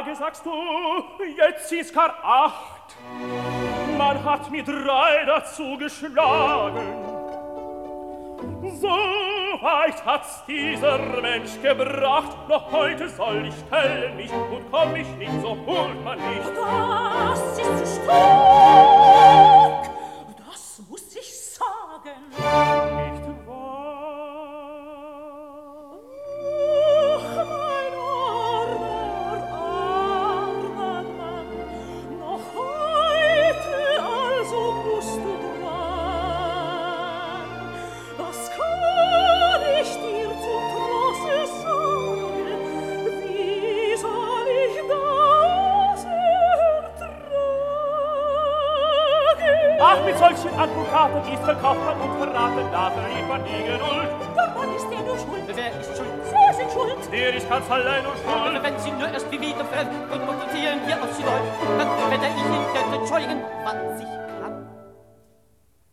Tage sagst du, jetzt ist gar 8. Man hat mir 3 dazu geschlagen. So weit hat's dieser Mensch gebracht, noch heute soll ich stellen mich, und komm ich nicht, so holt man mich. Das ist zu stark, das muss ich sagen. Nicht wahr? Mein armer Mann, noch heute also musst du dran. Das kann ich dir zum Trosse sagen, wie soll ich das ertragen? Ach, mit solchen Advokaten ist verkauft man und verraten, da verliert man die Geduld. Der Mann ist der nur schuld. Wer ist schuld? Sie sind schuld. Der ist ganz allein und schuld. Wenn Sie nur erst wie wieder fremd und protestieren hier auf Sie Leute, dann werde ich Ihnen Zeugen, was sich